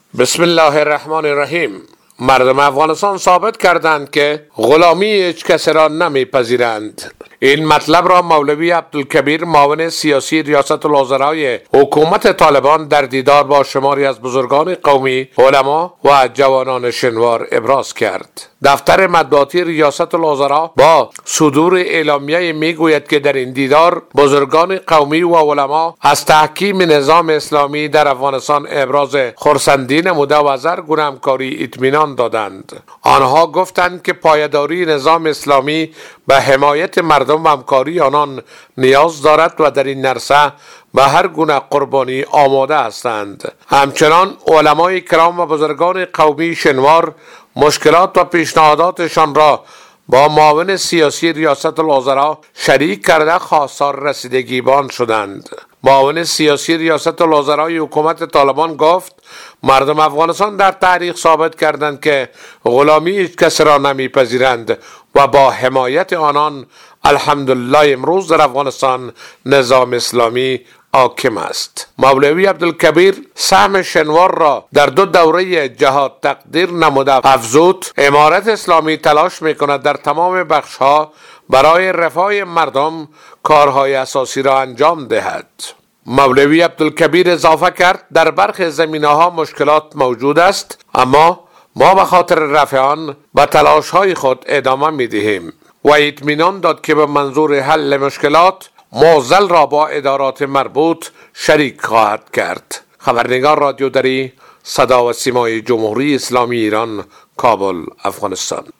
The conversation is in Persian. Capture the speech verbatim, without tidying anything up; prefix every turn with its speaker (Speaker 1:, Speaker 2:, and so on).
Speaker 1: بسم الله الرحمن الرحیم. مردم افغانستان ثابت کردند که غلامی هیچ کسی را نمیپذیرند. این مطلب را مولوی عبدالکبیر معاون سیاسی ریاست الوزرای حکومت طالبان در دیدار با شماری از بزرگان قومی، علما و جوانان شنوار ابراز کرد. دفتر مطبوعاتی ریاست الوزرا با صدور اعلامیه میگوید که در این دیدار بزرگان قومی و علما از تحکیم نظام اسلامی در افغانستان ابراز خرسندی نموده و از هر گونه همکاری اطمینان دادند. آنها گفتند که پایداری نظام اسلامی به حمایت مردم و همکاری آنان نیاز دارد و در این عرصه به هر گونه قربانی آماده هستند. همچنان علمای کرام و بزرگان قومی شنوار مشکلات و پیشنهاداتشان را با معاون سیاسی ریاست الوزرا شریک کرده خواستار رسیدگی بان شدند. معاون سیاسی ریاست الوزرای حکومت طالبان گفت مردم افغانستان در تاریخ ثابت کردند که غلامی هیچ کس را نمیپذیرند و با حمایت آنان الحمدلله امروز در افغانستان نظام اسلامی حاکم است. مولوی عبدالکبیر سهم شنوار را در دو دوره جهاد تقدیر نموده افزود امارت اسلامی تلاش میکند در تمام بخشها برای رفاه مردم کارهای اساسی را انجام دهد. مولوی عبدالکبیر اضافه کرد در برخی زمینه‌ها مشکلات موجود است، اما ما به خاطر رفع آن به تلاش‌های خود ادامه می‌دهیم و اطمینان داد که به منظور حل مشکلات معضل را با ادارات مربوط شریک خواهد کرد. خبرنگار رادیو دری، صدا و سیمای جمهوری اسلامی ایران، کابل، افغانستان.